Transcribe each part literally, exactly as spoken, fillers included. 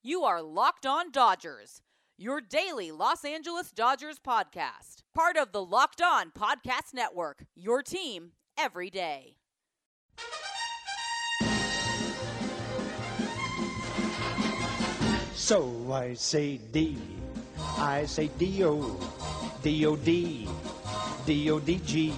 You are Locked On Dodgers, your daily Los Angeles Dodgers podcast. Part of the Locked On Podcast Network, your team every day. So I say D, I say D-O, D-O-D, D-O-D-G,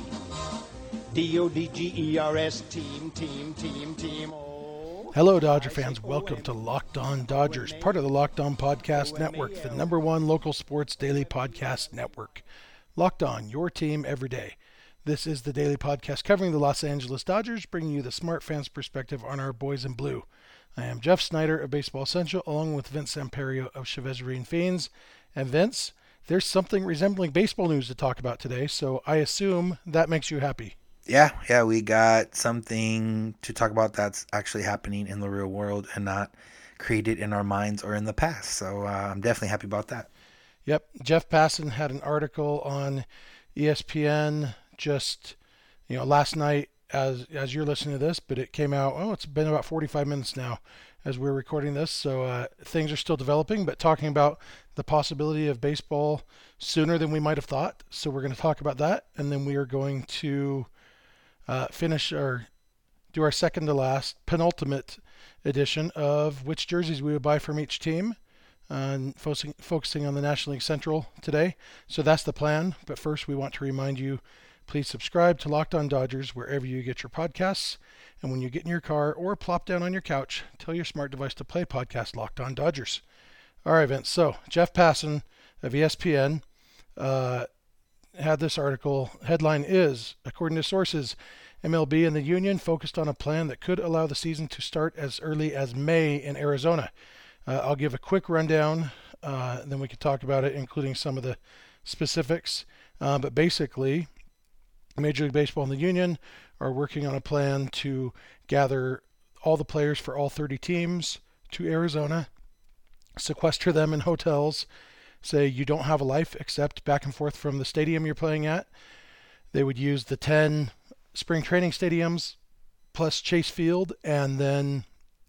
D-O-D-G-E-R-S, team, team, team, team. Hello, Dodger fans. Welcome to Locked On Dodgers, part of the Locked On Podcast Network, the number one local sports daily podcast network. Locked On, your team every day. This is the daily podcast covering the Los Angeles Dodgers, bringing you the smart fans' perspective on our boys in blue. I am Jeff Snyder of Baseball Central, along with Vince Samperio of Chevezarine Fiends. And Vince, there's something resembling baseball news to talk about today, so I assume that makes you happy. Yeah, yeah, we got something to talk about that's actually happening in the real world and not created in our minds or in the past. So uh, I'm definitely happy about that. Yep, Jeff Passan had an article on E S P N just, you know, last night as as you're listening to this, but it came out, oh, it's been about forty-five minutes now as we're recording this. So uh, things are still developing, but talking about the possibility of baseball sooner than we might have thought. So we're going to talk about that, and then we are going to Uh, finish or do our second to last penultimate edition of which jerseys we would buy from each team, uh, and focusing, focusing on the National League Central today. So that's the plan. But first, we want to remind you, please subscribe to Locked On Dodgers wherever you get your podcasts. And when you get in your car or plop down on your couch, tell your smart device to play podcast Locked On Dodgers. All right, Vince. So Jeff Passan of E S P N uh, had this article. Headline is, according to sources, M L B and the union focused on a plan that could allow the season to start as early as May in Arizona. Uh, I'll give a quick rundown, uh, then we can talk about it, including some of the specifics. Uh, but basically, Major League Baseball and the union are working on a plan to gather all the players for all thirty teams to Arizona, sequester them in hotels, say you don't have a life except back and forth from the stadium you're playing at. They would use the ten spring training stadiums plus Chase Field, and then,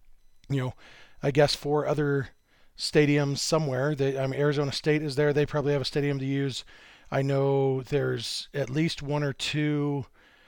you know, I guess four other stadiums somewhere. They, I mean, Arizona State is there. They probably have a stadium to use. I know there's at least one or two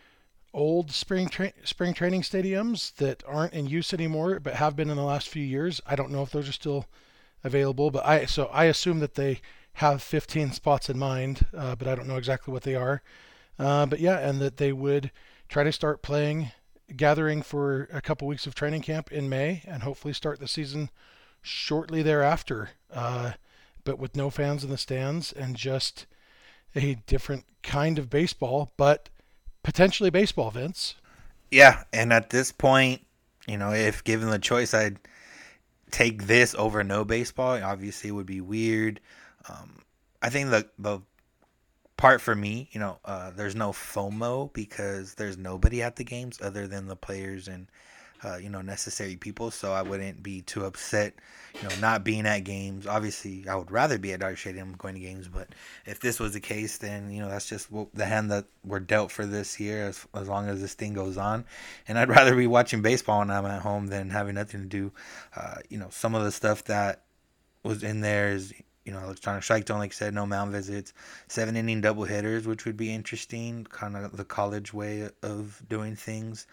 old spring tra- spring training stadiums that aren't in use anymore, but have been in the last few years. I don't know if those are still available, but I so I assume that they have fifteen spots in mind, uh, but I don't know exactly what they are. Uh, but yeah, and that they would try to start playing, gathering for a couple weeks of training camp in May, and hopefully start the season shortly thereafter, uh, but with no fans in the stands and just a different kind of baseball, but potentially baseball, Vince. Yeah, and at this point, you know, if given the choice, I'd take this over no baseball. Obviously, it would be weird. Um, I think the the part for me, you know, uh, there's no FOMO because there's nobody at the games other than the players and, uh, you know, necessary people. So I wouldn't be too upset, you know, not being at games. Obviously, I would rather be at Dodger Stadium going to games. But if this was the case, then, you know, that's just the hand that we're dealt for this year as, as long as this thing goes on. And I'd rather be watching baseball when I'm at home than having nothing to do. Uh, you know, some of the stuff that was in there is, you know, electronic strike zone, like I said, no mound visits, seven inning double hitters, which would be interesting, kind of the college way of doing things.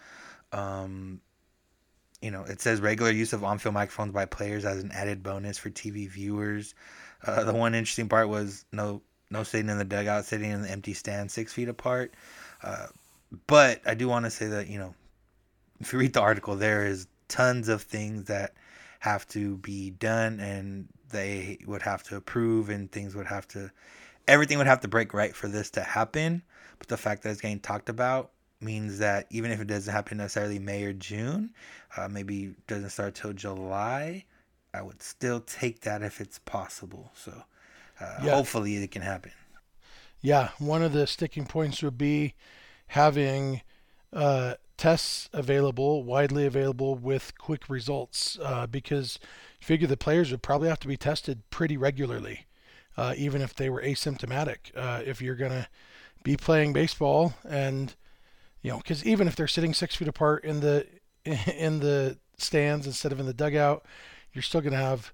Um, you know, it says regular use of on-field microphones by players as an added bonus for T V viewers. Uh, the one interesting part was no no sitting in the dugout, sitting in the empty stand six feet apart. Uh, but I do want to say that, you know, if you read the article, there is tons of things that have to be done, and they would have to approve, and things would have to, everything would have to break right for this to happen. But the fact that it's getting talked about means that even if it doesn't happen necessarily May or June, uh, maybe doesn't start till July, I would still take that if it's possible. So uh, yeah. Hopefully it can happen. Yeah, one of the sticking points would be having uh, tests available, widely available with quick results, uh, because you figure the players would probably have to be tested pretty regularly, uh, even if they were asymptomatic. Uh, if you're going to be playing baseball, and you know, because even if they're sitting six feet apart in the in the stands instead of in the dugout, you're still going to have,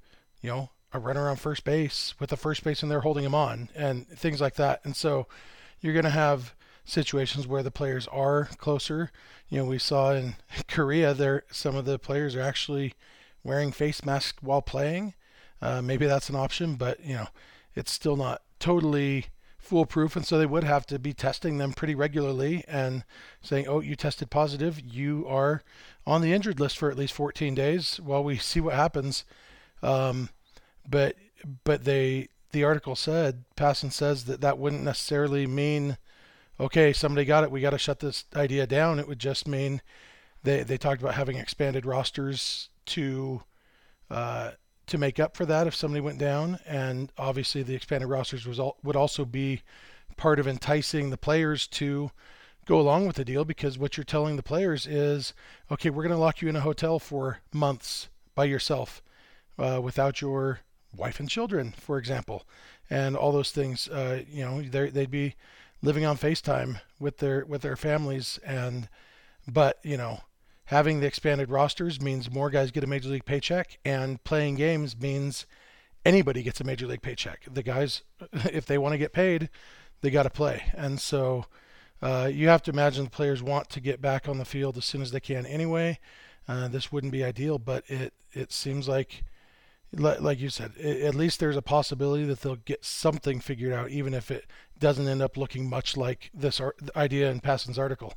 you know, a runner on first base with a first baseman there holding him on and things like that. And so you're going to have situations where the players are closer. You know, we saw in Korea there, some of the players are actually wearing face masks while playing. Uh, maybe that's an option, but you know, it's still not totally foolproof. And so they would have to be testing them pretty regularly and saying, oh, you tested positive. You are on the injured list for at least fourteen days while we see what happens. Um, But but they the article said, Passan says that that wouldn't necessarily mean, okay, somebody got it, we got to shut this idea down. It would just mean they they talked about having expanded rosters to uh, to make up for that if somebody went down, and obviously the expanded rosters was all, would also be part of enticing the players to go along with the deal, because what you're telling the players is, okay, we're going to lock you in a hotel for months by yourself uh, without your wife and children, for example, and all those things. Uh, you know, they'd be living on FaceTime with their with their families, and but you know, having the expanded rosters means more guys get a major league paycheck, and playing games means anybody gets a major league paycheck. The guys, if they want to get paid, they got to play, and so uh, you have to imagine the players want to get back on the field as soon as they can. Anyway, uh, this wouldn't be ideal, but it it seems like, like you said, at least there's a possibility that they'll get something figured out, even if it doesn't end up looking much like this idea in Passan's article.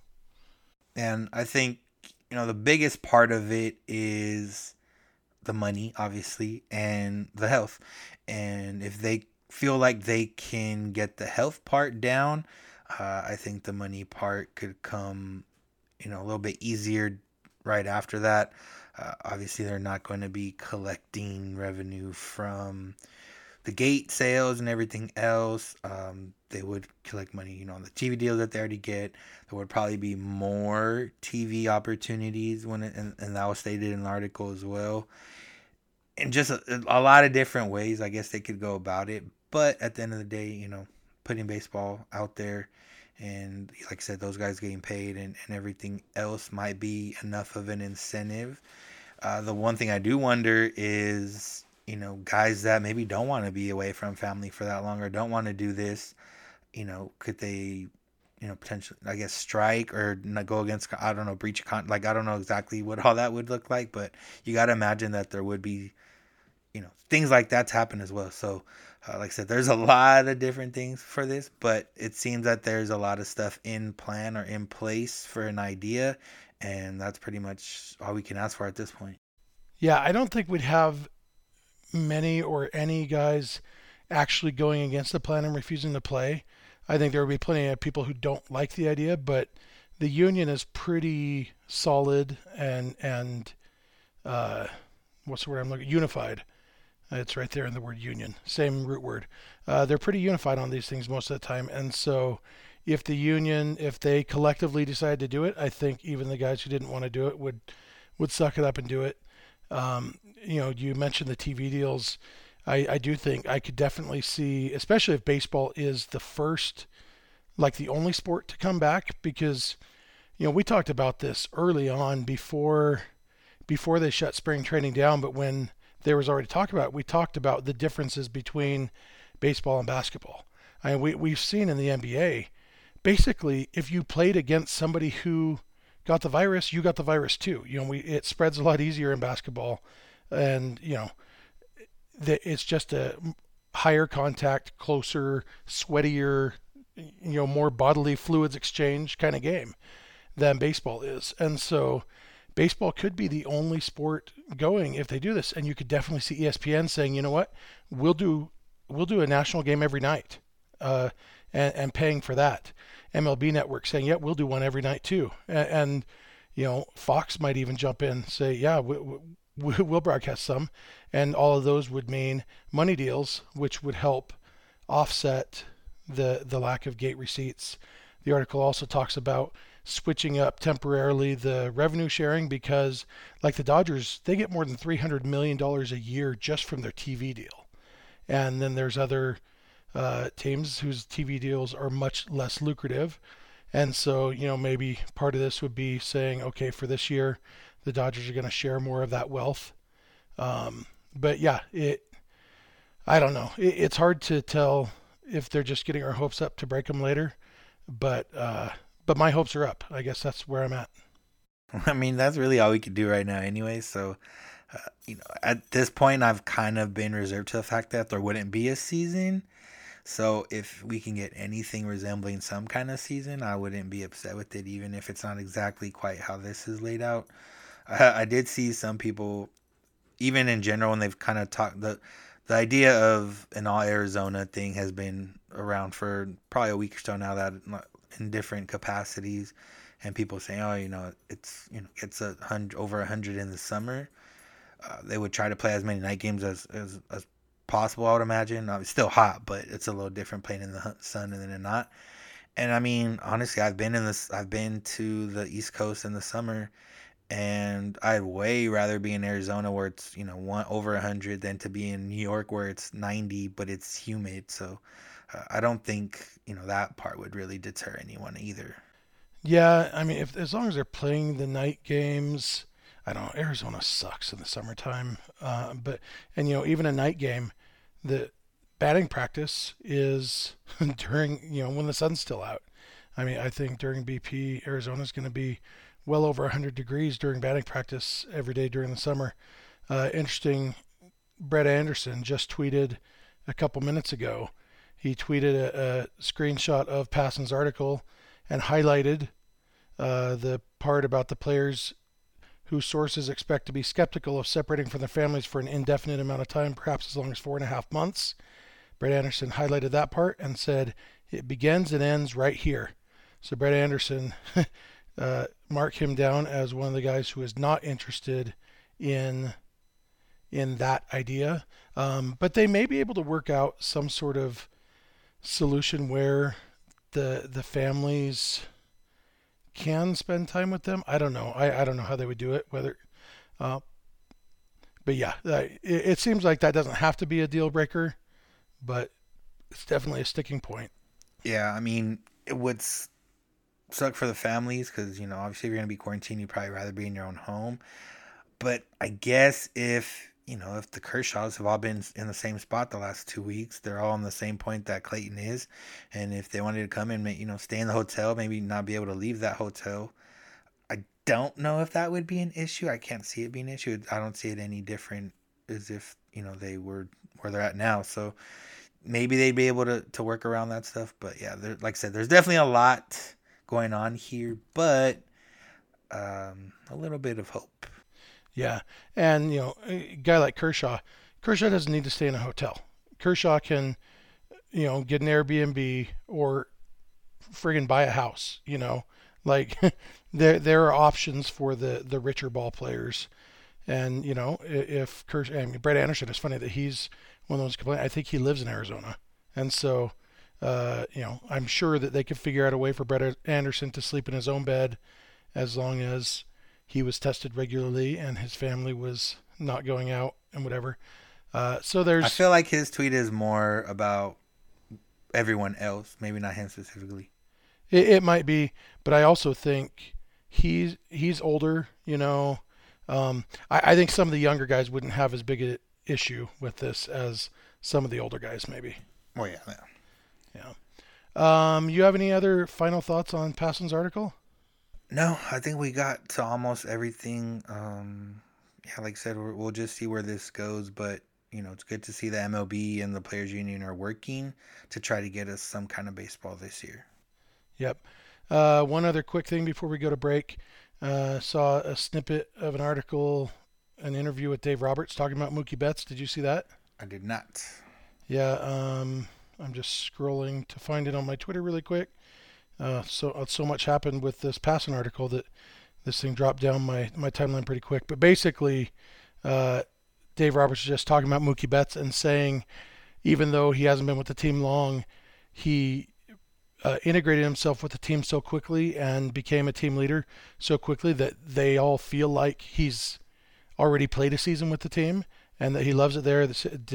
And I think, you know, the biggest part of it is the money, obviously, and the health. And if they feel like they can get the health part down, uh, I think the money part could come, you know, a little bit easier right after that. Uh, obviously, they're not going to be collecting revenue from the gate sales and everything else. Um, they would collect money, you know, on the T V deals that they already get. There would probably be more T V opportunities when it, and, and that was stated in the article as well. And just a, a lot of different ways, I guess, they could go about it. But at the end of the day, you know, putting baseball out there, and like I said, those guys getting paid and, and everything else might be enough of an incentive. Uh, the one thing I do wonder is, you know, guys that maybe don't want to be away from family for that long or don't want to do this, you know, could they, you know, potentially, I guess, strike or not go against, I don't know, breach of con, like, I don't know exactly what all that would look like, but you got to imagine that there would be, you know, things like that's happen as well. So, uh, like I said, there's a lot of different things for this, but it seems that there's a lot of stuff in plan or in place for an idea. And that's pretty much all we can ask for at this point. Yeah, I don't think we'd have many or any guys actually going against the plan and refusing to play. I think there would be plenty of people who don't like the idea, but the union is pretty solid and, and uh, what's the word I'm looking for? Unified. It's right there in the word union, same root word. Uh, they're pretty unified on these things most of the time. And so if the union, if they collectively decide to do it, I think even the guys who didn't want to do it would, would suck it up and do it. Um, you know, you mentioned the T V deals. I, I do think I could definitely see, especially if baseball is the first, like the only sport to come back, because, you know, we talked about this early on before, before they shut spring training down, but when there was already talk about it, we talked about the differences between baseball and basketball. I mean, we, we've seen in the N B A, basically, if you played against somebody who got the virus, you got the virus too. You know, we it spreads a lot easier in basketball, and you know, it's just a higher contact, closer, sweatier, you know, more bodily fluids exchange kind of game than baseball is. And so baseball could be the only sport going if they do this. And you could definitely see E S P N saying, you know what, we'll do we'll do a national game every night, uh, and, and paying for that. M L B Network saying, yeah, we'll do one every night too. And, and you know, Fox might even jump in and say, yeah, we, we, we'll broadcast some. And all of those would mean money deals, which would help offset the the lack of gate receipts. The article also talks about switching up temporarily the revenue sharing, because like the Dodgers, they get more than three hundred million dollars a year just from their T V deal. And then there's other uh, teams whose T V deals are much less lucrative. And so, you know, maybe part of this would be saying, okay, for this year, the Dodgers are going to share more of that wealth. Um, but yeah, it I don't know. It, it's hard to tell if they're just getting our hopes up to break them later, but uh, but my hopes are up. I guess that's where I'm at. I mean, that's really all we could do right now anyway. So, uh, you know, at this point, I've kind of been reserved to the fact that there wouldn't be a season. So if we can get anything resembling some kind of season, I wouldn't be upset with it, even if it's not exactly quite how this is laid out. I, I did see some people, even in general, when they've kind of talked, the, the idea of an all Arizona thing has been around for probably a week or so now, that in different capacities. And people saying, oh, you know, it's, you know, it's a hundred, over a hundred in the summer. Uh, they would try to play as many night games as, as, as possible, I would imagine. Uh, it's still hot, but it's a little different playing in the sun and then not. And I mean, honestly, I've been in this, I've been to the East Coast in the summer, and I'd way rather be in Arizona where it's, you know, one over a hundred than to be in New York where it's ninety, but it's humid. So uh, I don't think, you know, that part would really deter anyone either. Yeah, I mean, if as long as they're playing the night games, I don't know. Arizona sucks in the summertime, uh, but and you know, even a night game, the batting practice is during, you know, when the sun's still out. I mean, I think during B P, Arizona's going to be well over one hundred degrees during batting practice every day during the summer. Uh, interesting. Brett Anderson just tweeted a couple minutes ago. He tweeted a, a screenshot of Passan's article and highlighted uh, the part about the players whose sources expect to be skeptical of separating from their families for an indefinite amount of time, perhaps as long as four and a half months. Brett Anderson highlighted that part and said, it begins and ends right here. So Brett Anderson, uh, mark him down as one of the guys who is not interested in in that idea. Um, but they may be able to work out some sort of solution where the the families can spend time with them. I don't know. I, I don't know how they would do it. Whether, uh, but yeah, it, it seems like that doesn't have to be a deal breaker, but it's definitely a sticking point. Yeah, I mean, it would suck for the families because, you know, obviously if you're going to be quarantined, you'd probably rather be in your own home. But I guess if, you know, if the Kershaws have all been in the same spot the last two weeks, they're all on the same point that Clayton is. And if they wanted to come and, you know, stay in the hotel, maybe not be able to leave that hotel, I don't know if that would be an issue. I can't see it being an issue. I don't see it any different as if, you know, they were where they're at now. So maybe they'd be able to, to work around that stuff. But yeah, there, like I said, there's definitely a lot going on here, but um, a little bit of hope. Yeah, and, you know, a guy like Kershaw, Kershaw doesn't need to stay in a hotel. Kershaw can, you know, get an Airbnb or friggin' buy a house, you know. Like, there there are options for the, the richer ball players. And, you know, if Kershaw, I mean, Brett Anderson, it's funny that he's one of those complaining. I think he lives in Arizona. And so, uh, you know, I'm sure that they could figure out a way for Brett Anderson to sleep in his own bed as long as he was tested regularly and his family was not going out and whatever. Uh, so there's. I feel like his tweet is more about everyone else, maybe not him specifically. It, it might be, but I also think he's he's older. You know, um, I, I think some of the younger guys wouldn't have as big an issue with this as some of the older guys, maybe. Oh yeah, yeah. Yeah. Um, you have any other final thoughts on Passan's article? No, I think we got to almost everything. Um, yeah, like I said, we're, we'll just see where this goes. But, you know, it's good to see the M L B and the Players Union are working to try to get us some kind of baseball this year. Yep. Uh, one other quick thing before we go to break. Uh, saw a snippet of an article, an interview with Dave Roberts talking about Mookie Betts. Did you see that? I did not. Yeah. Um, I'm just scrolling to find it on my Twitter really quick. Uh, so so much happened with this Passan article that this thing dropped down my, my timeline pretty quick. But basically, uh, Dave Roberts was just talking about Mookie Betts and saying, even though he hasn't been with the team long, he uh, integrated himself with the team so quickly and became a team leader so quickly that they all feel like he's already played a season with the team and that he loves it there.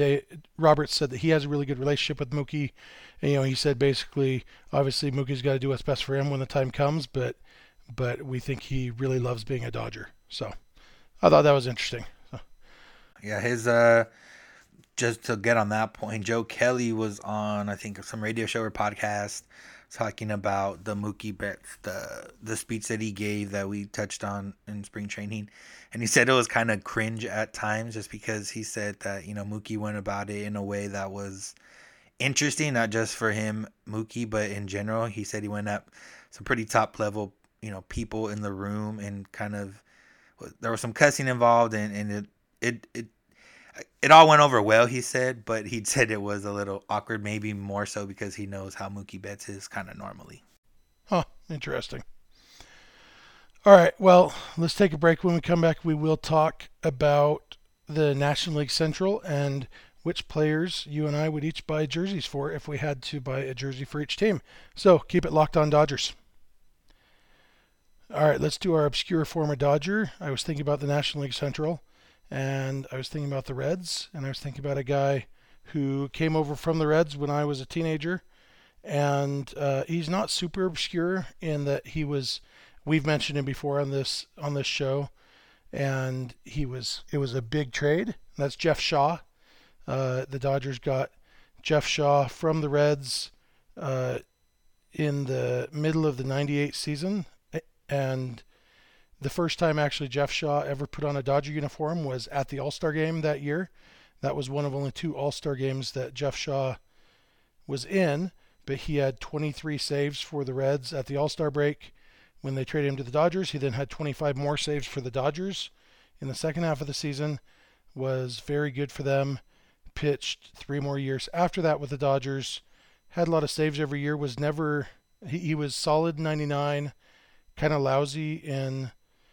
Roberts said that he has a really good relationship with Mookie. And, you know, he said basically, obviously Mookie's got to do what's best for him when the time comes, but but we think he really loves being a Dodger. So I thought that was interesting. So. Yeah, his uh, just to get on that point, Joe Kelly was on, I think, some radio show or podcast talking about the Mookie Betts, the the speech that he gave that we touched on in spring training. And he said it was kind of cringe at times just because he said that, you know, Mookie went about it in a way that was interesting, not just for him, Mookie, but in general. He said he went up some pretty top level, you know, people in the room and kind of, there was some cussing involved and, and it, it, it, It all went over well, he said, but he said it was a little awkward, maybe more so because he knows how Mookie Betts is kind of normally. Huh, interesting. All right, well, let's take a break. When we come back, we will talk about the National League Central and which players you and I would each buy jerseys for if we had to buy a jersey for each team. So keep it locked on Dodgers. All right, let's do our obscure former Dodger. I was thinking about the National League Central. And I was thinking about the Reds, and I was thinking about a guy who came over from the Reds when I was a teenager. And uh, he's not super obscure in that he was, we've mentioned him before on this on this show, and he was it was a big trade. That's Jeff Shaw. Uh, the Dodgers got Jeff Shaw from the Reds uh, in the middle of the ninety-eight season, and the first time actually Jeff Shaw ever put on a Dodger uniform was at the All-Star game that year. That was one of only two All-Star games that Jeff Shaw was in, but he had twenty-three saves for the Reds at the All-Star break. When they traded him to the Dodgers, he then had twenty-five more saves for the Dodgers in the second half of the season. Was very good for them. Pitched three more years after that with the Dodgers. Had a lot of saves every year. Was never he, he was solid in ninety-nine, kind of lousy in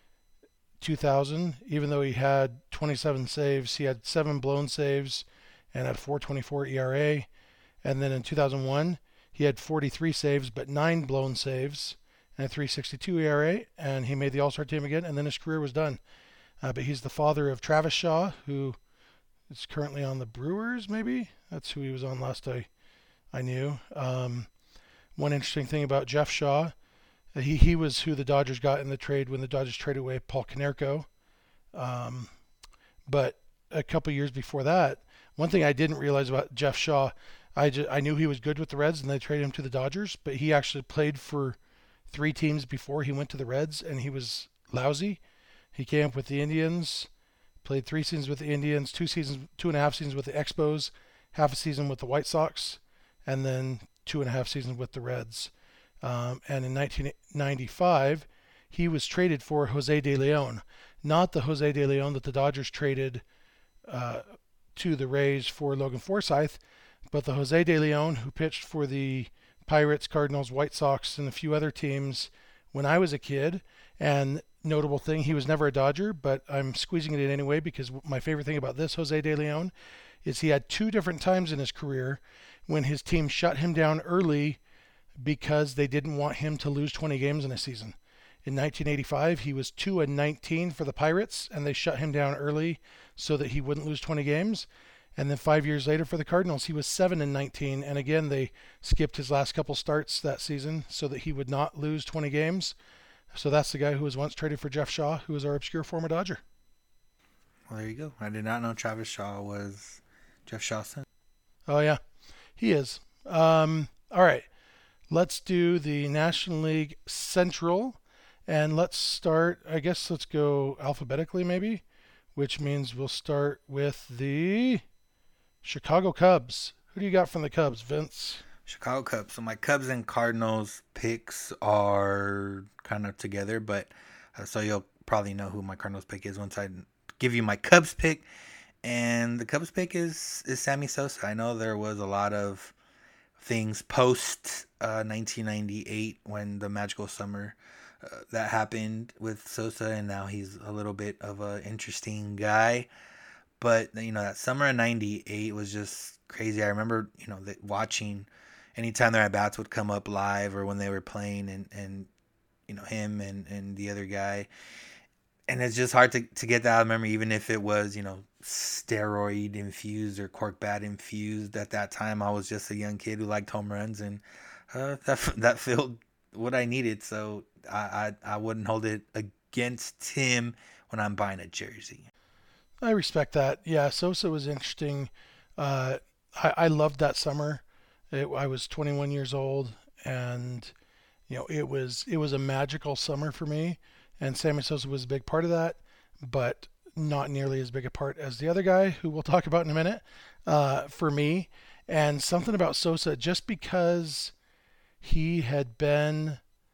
two thousand. Even though he had twenty-seven saves, he had seven blown saves and had four twenty-four E R A. And then in two thousand one, he had forty-three saves but nine blown saves and a three sixty-two E R A, and he made the All-Star team again, and then his career was done. Uh, but he's the father of Travis Shaw, who is currently on the Brewers, maybe? That's who he was on last I, I knew. Um, one interesting thing about Jeff Shaw, He he was who the Dodgers got in the trade when the Dodgers traded away Paul Konerko. Um, but a couple years before that, one thing I didn't realize about Jeff Shaw, I, just, I knew he was good with the Reds and they traded him to the Dodgers, but he actually played for three teams before he went to the Reds, and he was lousy. He came up with the Indians, played three seasons with the Indians, two seasons, two and a half seasons with the Expos, half a season with the White Sox, and then two and a half seasons with the Reds. Um, and in nineteen ninety-five, he was traded for Jose De Leon, not the Jose De Leon that the Dodgers traded uh, to the Rays for Logan Forsythe, but the Jose De Leon who pitched for the Pirates, Cardinals, White Sox, and a few other teams when I was a kid. And notable thing, he was never a Dodger, but I'm squeezing it in anyway because my favorite thing about this Jose De Leon is he had two different times in his career when his team shut him down early because they didn't want him to lose twenty games in a season. In nineteen eighty-five, he was two and nineteen for the Pirates, and they shut him down early so that he wouldn't lose twenty games. And then five years later for the Cardinals, he was seven and nineteen, and again they skipped his last couple starts that season so that he would not lose twenty games. So that's the guy who was once traded for Jeff Shaw, who was our obscure former Dodger. Well, there you go. I did not know Travis Shaw was Jeff Shaw's son. Oh yeah, he is. Um, all right. Let's do the National League Central, and let's start, I guess let's go alphabetically maybe, which means we'll start with the Chicago Cubs. Who do you got from the Cubs, Vince? Chicago Cubs. So my Cubs and Cardinals picks are kind of together, but uh, so you'll probably know who my Cardinals pick is once I give you my Cubs pick. And the Cubs pick is, is Sammy Sosa. I know there was a lot of things post uh, nineteen ninety-eight when the magical summer uh, that happened with Sosa, and now he's a little bit of an interesting guy. But you know, that summer of ninety-eight was just crazy. I remember, you know, that watching anytime their at bats would come up live or when they were playing, and and you know, him and and the other guy. And it's just hard to, to get that out of memory, even if it was, you know, steroid infused or cork bat infused. At that time, I was just a young kid who liked home runs, and uh, that that filled what I needed. So I, I I wouldn't hold it against him when I'm buying a jersey. I respect that. Yeah, Sosa was interesting. Uh, I, I loved that summer. It, I was twenty-one years old, and you know it was it was a magical summer for me. And Sammy Sosa was a big part of that, but not nearly as big a part as the other guy, who we'll talk about in a minute. Uh, for me, and something about Sosa, just because he had been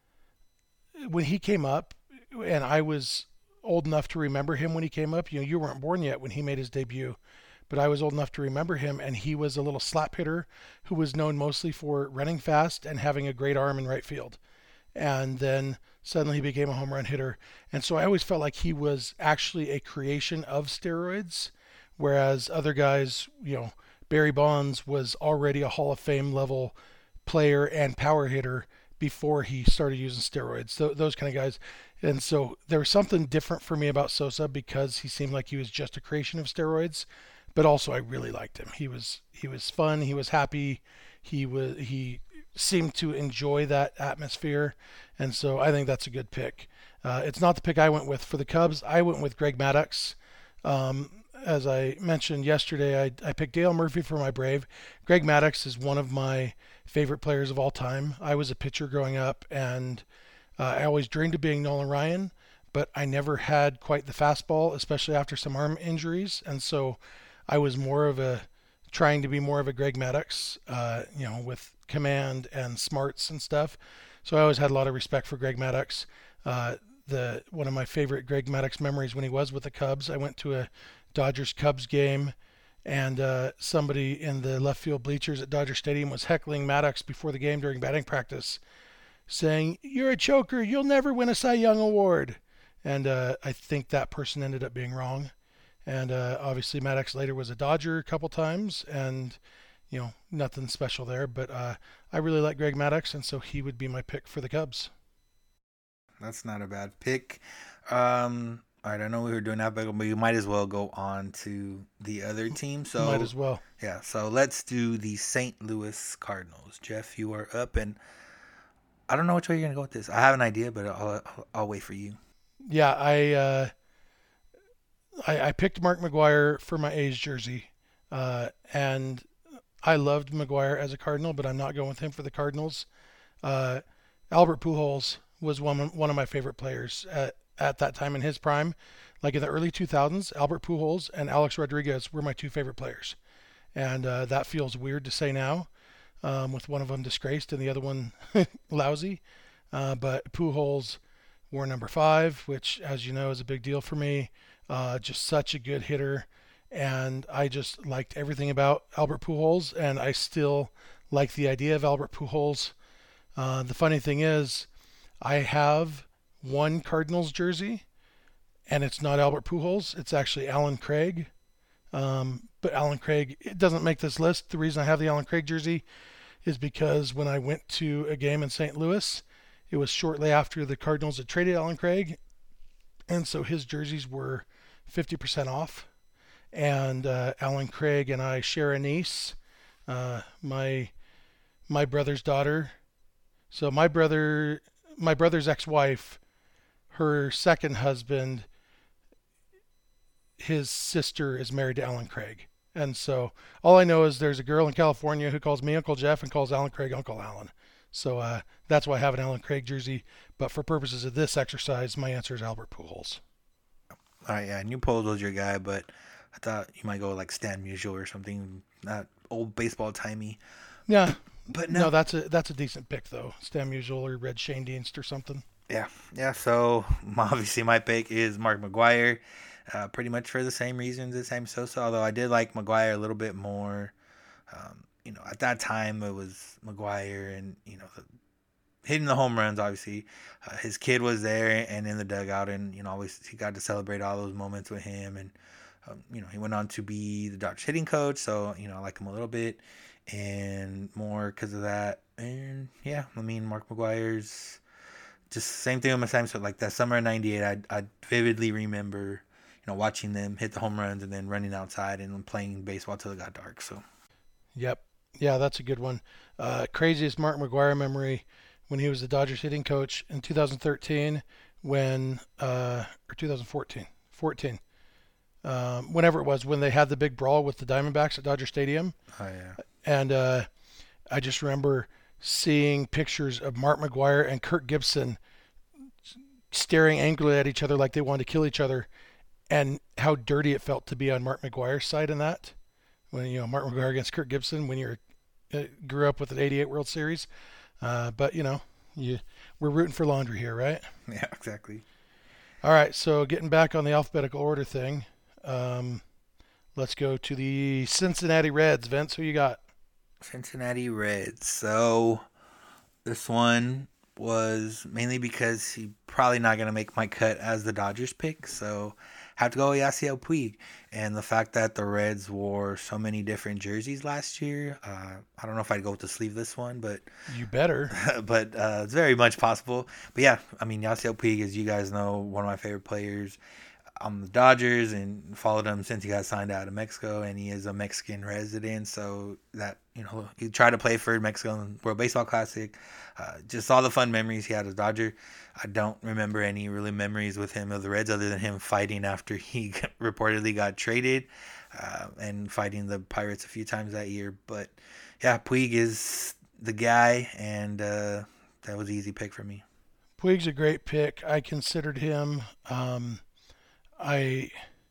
when he came up, and I was old enough to remember him when he came up. You know, you weren't born yet when he made his debut, but I was old enough to remember him, and he was a little slap hitter who was known mostly for running fast and having a great arm in right field. And then suddenly he became a home run hitter. And so I always felt like he was actually a creation of steroids, whereas other guys, you know, Barry Bonds was already a Hall of Fame level player and power hitter before he started using steroids, th- those kind of guys. And so there was something different for me about Sosa because he seemed like he was just a creation of steroids, but also I really liked him. He was he was fun, he was happy, he was he seemed to enjoy that atmosphere, and so I think that's a good pick. Uh, it's not the pick I went with for the Cubs. I went with Greg Maddux. Um, as I mentioned yesterday, I, I picked Dale Murphy for my Brave. Greg Maddux is one of my favorite players of all time. I was a pitcher growing up, and uh, I always dreamed of being Nolan Ryan, but I never had quite the fastball, especially after some arm injuries, and so I was more of a trying to be more of a Greg Maddux, uh, you know, with command and smarts and stuff. So I always had a lot of respect for Greg Maddux. Uh, the one of my favorite Greg Maddux memories when he was with the Cubs, I went to a Dodgers Cubs game, and uh, somebody in the left field bleachers at Dodger Stadium was heckling Maddux before the game during batting practice, saying, "You're a choker, you'll never win a Cy Young award." And uh, I think that person ended up being wrong. And uh, obviously Maddux later was a Dodger a couple times, and you know, nothing special there. But uh, I really like Greg Maddux, and so he would be my pick for the Cubs. That's not a bad pick. Um, all right, I know we were doing that, but we might as well go on to the other team. So might as well. Yeah, so let's do the Saint Louis Cardinals. Jeff, you are up, and I don't know which way you're gonna go with this. I have an idea, but I'll I'll, I'll wait for you. Yeah, I. Uh... I, I picked Mark McGwire for my A's jersey, uh, and I loved McGwire as a Cardinal, but I'm not going with him for the Cardinals. Uh, Albert Pujols was one one of my favorite players at, at that time in his prime. Like in the early two thousands, Albert Pujols and Alex Rodriguez were my two favorite players, and uh, that feels weird to say now, um, with one of them disgraced and the other one lousy. Uh, but Pujols wore number five, which, as you know, is a big deal for me. Uh, just such a good hitter, and I just liked everything about Albert Pujols, and I still like the idea of Albert Pujols. Uh, the funny thing is, I have one Cardinals jersey, and it's not Albert Pujols. It's actually Alan Craig. Um, but Alan Craig, it doesn't make this list. The reason I have the Alan Craig jersey is because when I went to a game in Saint Louis, it was shortly after the Cardinals had traded Alan Craig, and so his jerseys were fifty percent off. And uh, Alan Craig and I share a niece, uh, my my brother's daughter. So my brother, my brother's ex-wife, her second husband, his sister is married to Alan Craig. And so all I know is there's a girl in California who calls me Uncle Jeff and calls Alan Craig Uncle Alan. So uh, that's why I have an Alan Craig jersey. But for purposes of this exercise, my answer is Albert Pujols. All right, yeah, I knew Pujols was your guy, but I thought you might go like Stan Musial or something, not old baseball timey. Yeah, but no, no, that's a that's a decent pick though. Stan Musial or Red Schoendienst or something. Yeah, yeah. So obviously my pick is Mark McGwire, uh, pretty much for the same reasons as Sammy Sosa. Although I did like McGwire a little bit more. Um, you know, at that time it was McGwire, and you know, the, hitting the home runs. Obviously, uh, his kid was there and in the dugout, and you know, always he got to celebrate all those moments with him. And um, you know, he went on to be the Dodgers hitting coach, so you know, I like him a little bit and more because of that. And yeah, I mean, Mark McGwire's just same thing with my Sammy. So like that summer of ninety-eight, I I vividly remember, you know, watching them hit the home runs and then running outside and playing baseball till it got dark. So, yep, yeah, that's a good one. Uh, craziest Mark McGwire memory when he was the Dodgers hitting coach in two thousand thirteen, when uh, or two thousand fourteen, fourteen, um, whenever it was, when they had the big brawl with the Diamondbacks at Dodger Stadium. Oh yeah. And uh, I just remember seeing pictures of Mark McGwire and Kirk Gibson staring angrily at each other like they wanted to kill each other, and how dirty it felt to be on Mark McGwire's side in that. When, you know, Mark McGwire against Kirk Gibson when you uh, grew up with an eighty-eight World Series. Uh, but, you know, you we're rooting for laundry here, right? Yeah, exactly. All right, so getting back on the alphabetical order thing, um, let's go to the Cincinnati Reds. Vince, who you got? Cincinnati Reds. So this one was mainly because he's probably not going to make my cut as the Dodgers pick. So I have to go with Yasiel Puig. And the fact that the Reds wore so many different jerseys last year, uh, I don't know if I'd go with the sleeveless one, but You better. but uh, it's very much possible. But yeah, I mean, Yasiel Puig, as you guys know, one of my favorite players on the Dodgers, and followed him since he got signed out of Mexico, and he is a Mexican resident. So that, you know, he tried to play for Mexico in World Baseball Classic. Uh, just all the fun memories he had as Dodger. I don't remember any really memories with him of the Reds other than him fighting after he reportedly got traded, uh, and fighting the Pirates a few times that year. But yeah, Puig is the guy, and uh, that was an easy pick for me. Puig's a great pick. I considered him. Um, I,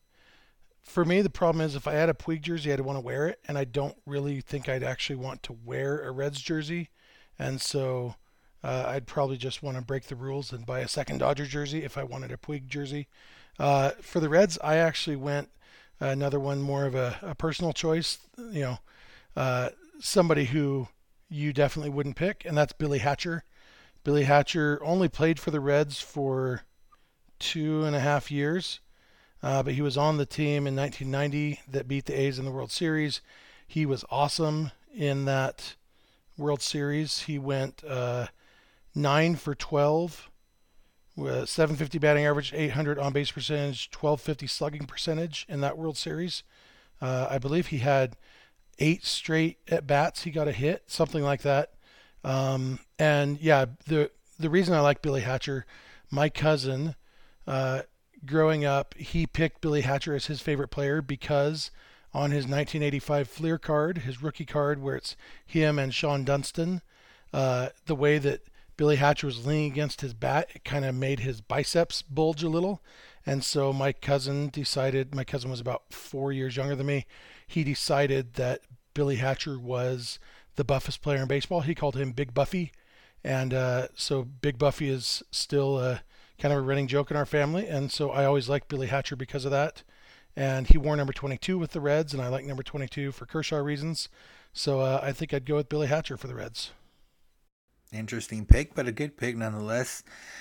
for me, the problem is if I had a Puig jersey, I'd want to wear it, and I don't really think I'd actually want to wear a Reds jersey, and so uh, I'd probably just want to break the rules and buy a second Dodger jersey if I wanted a Puig jersey. Uh, for the Reds, I actually went another one more of a, a personal choice, you know, uh, somebody who you definitely wouldn't pick, and that's Billy Hatcher. Billy Hatcher only played for the Reds for two and a half years. Uh, but he was on the team in nineteen ninety that beat the A's in the World Series. He was awesome in that World Series. He went uh, nine for twelve, with seven fifty batting average, eight hundred on base percentage, twelve fifty slugging percentage in that World Series. Uh, I believe he had eight straight at bats. He got a hit, something like that. Um, and yeah, the the reason I like Billy Hatcher, my cousin, uh, growing up, he picked Billy Hatcher as his favorite player because on his nineteen eighty-five Fleer card, his rookie card, where it's him and Sean Dunston, uh, the way that Billy Hatcher was leaning against his bat, it kind of made his biceps bulge a little. And so my cousin decided, my cousin was about four years younger than me, he decided that Billy Hatcher was the buffest player in baseball. He called him Big Buffy. And uh, so Big Buffy is still a kind of a running joke in our family, and so I always liked Billy Hatcher because of that. And he wore number twenty-two with the Reds, and I like number twenty-two for Kershaw reasons. So uh, I think I'd go with Billy Hatcher for the Reds. Interesting pick, but a good pick nonetheless.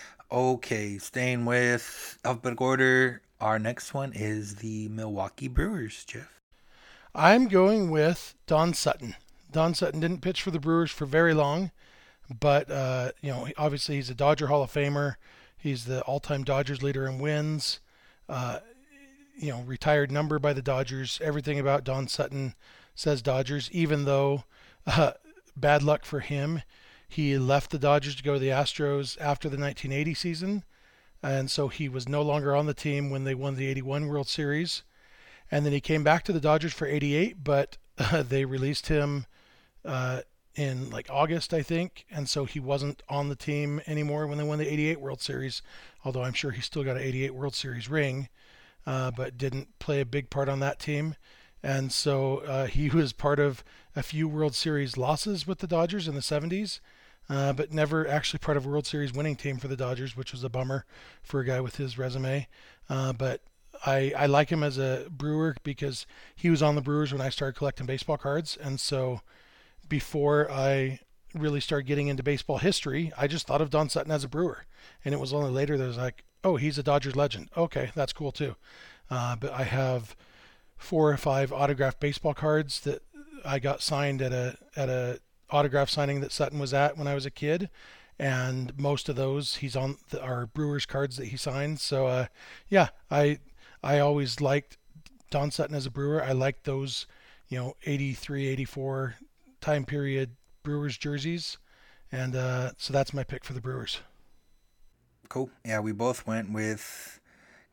Okay, staying with alphabetical order, our next one is the Milwaukee Brewers, Jeff. I'm going with Don Sutton. Don Sutton didn't pitch for the Brewers for very long, but uh, you know, obviously he's a Dodger Hall of Famer. He's the all-time Dodgers leader in wins. Uh, you know, retired number by the Dodgers. Everything about Don Sutton says Dodgers, even though uh, bad luck for him, he left the Dodgers to go to the Astros after the nineteen eighty season. And so he was no longer on the team when they won the eighty-one World Series. And then he came back to the Dodgers for eighty-eight, but uh, they released him uh, in like August, I think, and so he wasn't on the team anymore when they won the eighty-eight World Series, although I'm sure he still got an eighty-eight World Series ring, uh, but didn't play a big part on that team. And so uh, he was part of a few World Series losses with the Dodgers in the seventies, uh, but never actually part of a World Series winning team for the Dodgers, which was a bummer for a guy with his resume. Uh, but I, I like him as a Brewer because he was on the Brewers when I started collecting baseball cards, and so before I really started getting into baseball history, I just thought of Don Sutton as a Brewer. And it was only later that I was like, oh, he's a Dodgers legend. Okay, that's cool too. Uh, but I have four or five autographed baseball cards that I got signed at a at a autograph signing that Sutton was at when I was a kid. And most of those he's on the, are Brewers cards that he signed. So uh, yeah, I I always liked Don Sutton as a Brewer. I liked those, you know, eighty-three, eighty-four time period Brewers jerseys, and uh, so that's my pick for the Brewers. Cool. Yeah, we both went with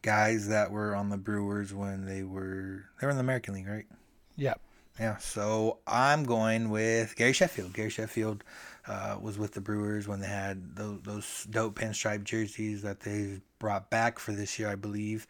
guys that were on the Brewers when they were they were in the American League, right? Yeah. Yeah. So I'm going with Gary Sheffield. Gary Sheffield uh, was with the Brewers when they had those, those dope pinstripe jerseys that they've brought back for this year, I believe.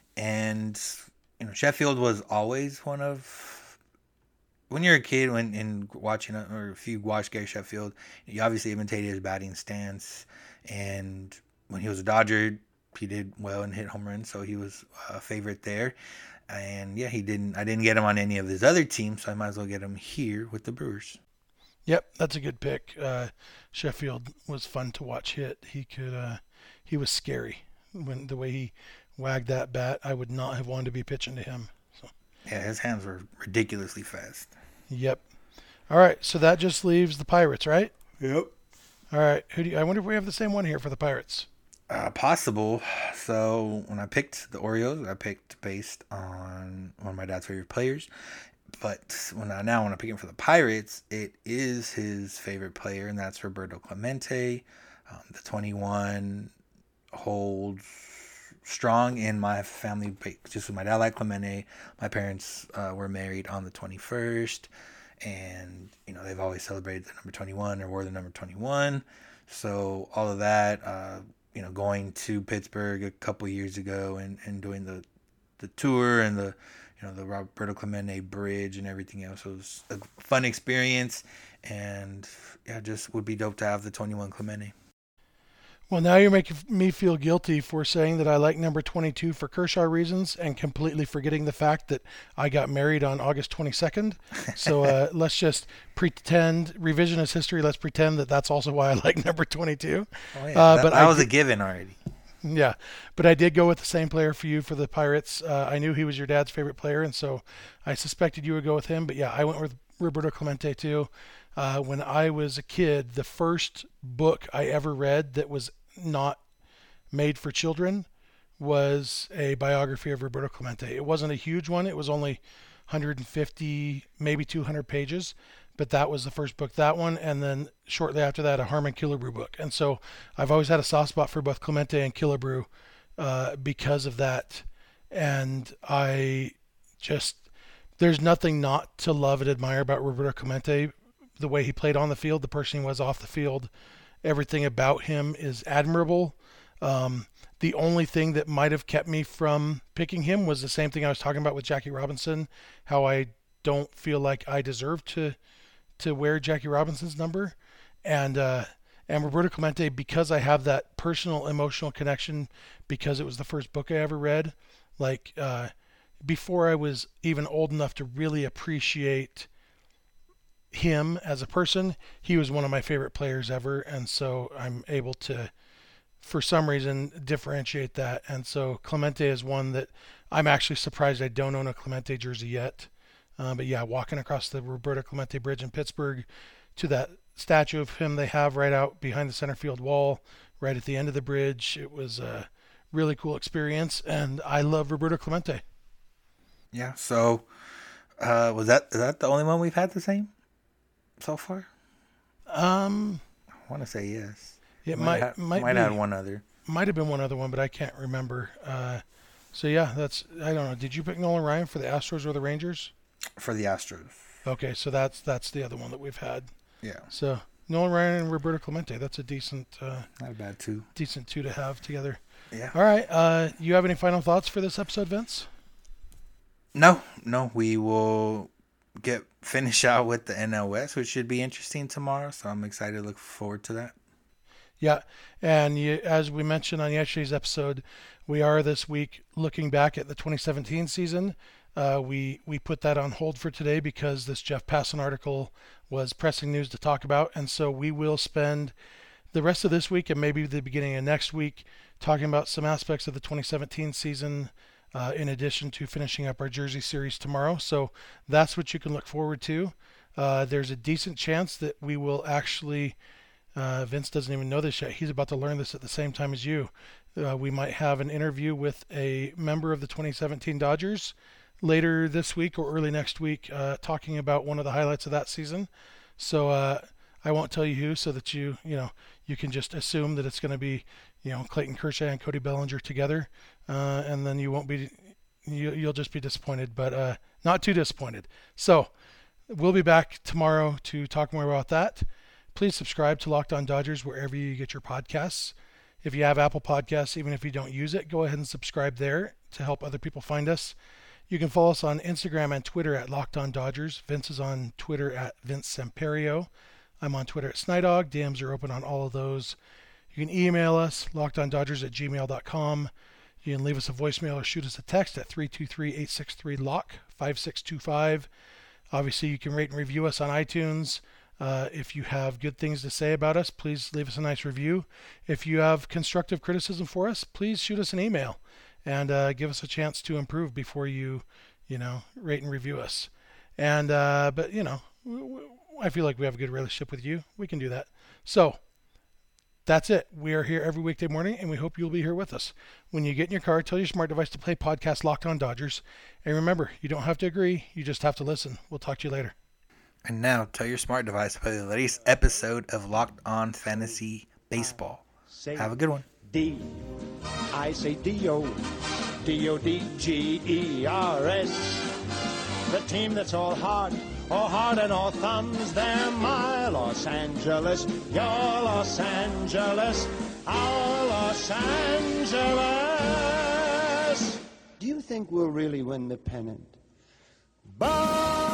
And you know, Sheffield was always one of, when you're a kid, when in watching, or if you watch Gary Sheffield, you obviously imitated his batting stance. And when he was a Dodger, he did well and hit home runs, so he was a favorite there. And yeah, he didn't. I didn't get him on any of his other teams, so I might as well get him here with the Brewers. Yep, that's a good pick. Uh, Sheffield was fun to watch hit. He could, uh, he was scary when the way he wagged that bat. I would not have wanted to be pitching to him. So. Yeah, his hands were ridiculously fast. Yep. All right, so that just leaves the Pirates, right? Yep. All right. Who do you, I wonder if we have the same one here for the Pirates. Uh, possible. So when I picked the Orioles, I picked based on one of my dad's favorite players. But when I now when I pick him for the Pirates, it is his favorite player, and that's Roberto Clemente. Um, the twenty-one holds strong in my family. Just with my dad like Clemente. My parents uh, were married on the twenty-first, and you know they've always celebrated the number twenty-one or wore the number twenty-one. So all of that. Uh, You know, going to Pittsburgh a couple years ago and, and doing the the tour and the you know the Roberto Clemente Bridge and everything else. It was a fun experience, and yeah, just would be dope to have the twenty-one Clemente. Well, now you're making me feel guilty for saying that I like number twenty-two for Kershaw reasons and completely forgetting the fact that I got married on August twenty-second. So uh, let's just pretend, revisionist history, let's pretend that that's also why I like number twenty-two. Oh, yeah. Uh, that but that I was did, a given already. Yeah, but I did go with the same player for you for the Pirates. Uh, I knew he was your dad's favorite player, and so I suspected you would go with him. But yeah, I went with Roberto Clemente too. Uh, when I was a kid, the first book I ever read that was not made for children was a biography of Roberto Clemente. It wasn't a huge one. It was only one hundred fifty, maybe two hundred pages, but that was the first book, that one. And then shortly after that, a Harmon Killebrew book. And so I've always had a soft spot for both Clemente and Killebrew uh, because of that. And I just, there's nothing not to love and admire about Roberto Clemente, the way he played on the field, the person he was off the field. Everything about him is admirable. Um, the only thing that might have kept me from picking him was the same thing I was talking about with Jackie Robinson, how I don't feel like I deserve to to wear Jackie Robinson's number. And uh, and Roberto Clemente, because I have that personal emotional connection, because it was the first book I ever read, like uh, before I was even old enough to really appreciate him as a person, he was one of my favorite players ever, and so I'm able to, for some reason, differentiate that. And so Clemente is one that I'm actually surprised I don't own a Clemente jersey yet. Uh, but yeah, walking across the Roberto Clemente Bridge in Pittsburgh to that statue of him they have right out behind the center field wall, right at the end of the bridge, it was a really cool experience, and I love Roberto Clemente. Yeah. So uh, was that is that the only one we've had the same so far? Um, I want to say yes. It might might have, might might be, have one other. Might have been one other one, but I can't remember. Uh, so yeah, that's I don't know. Did you pick Nolan Ryan for the Astros or the Rangers? For the Astros. Okay, so that's that's the other one that we've had. Yeah. So Nolan Ryan and Roberto Clemente. That's a decent, uh, not a bad two. Decent two to have together. Yeah. All right. Uh, you have any final thoughts for this episode, Vince? No, no. We will get finish out with the N L West, which should be interesting tomorrow. So I'm excited to look forward to that. Yeah, and you, as we mentioned on yesterday's episode, we are this week looking back at the twenty seventeen season. Uh, we we put that on hold for today because this Jeff Passan article was pressing news to talk about, and so we will spend the rest of this week and maybe the beginning of next week talking about some aspects of the twenty seventeen season, uh, in addition to finishing up our Jersey series tomorrow. So that's what you can look forward to. Uh, there's a decent chance that we will actually, uh, Vince doesn't even know this yet. He's about to learn this at the same time as you. Uh, we might have an interview with a member of the twenty seventeen Dodgers later this week or early next week, uh, talking about one of the highlights of that season. So uh, I won't tell you who, so that you, you know, you can just assume that it's going to be you know, Clayton Kershaw and Cody Bellinger together, uh, and then you won't be, you, you'll just be disappointed, but uh, not too disappointed. So we'll be back tomorrow to talk more about that. Please subscribe to Locked On Dodgers wherever you get your podcasts. If you have Apple Podcasts, even if you don't use it, go ahead and subscribe there to help other people find us. You can follow us on Instagram and Twitter at Locked On Dodgers. Vince is on Twitter at Vince Semperio. I'm on Twitter at Snydog. D Ms are open on all of those. You can email us, lockedondodgers at gmail dot com. You can leave us a voicemail or shoot us a text at three two three, eight six three, L O C K, five six two five. Obviously, you can rate and review us on iTunes. Uh, if you have good things to say about us, please leave us a nice review. If you have constructive criticism for us, please shoot us an email and uh, give us a chance to improve before you, you know, rate and review us. And, uh, but, you know, I feel like we have a good relationship with you. We can do that. So that's it. We are here every weekday morning, and we hope you'll be here with us. When you get in your car, tell your smart device to play podcast Locked On Dodgers. And remember, you don't have to agree. You just have to listen. We'll talk to you later. And now, tell your smart device to play the latest episode of Locked On Fantasy Baseball. Have a good one. D. I say D O. D O D G E R S. The team that's all heart, all heart and all thumbs. They're my Los Angeles, your Los Angeles, our Los Angeles. Do you think we'll really win the pennant? Bye.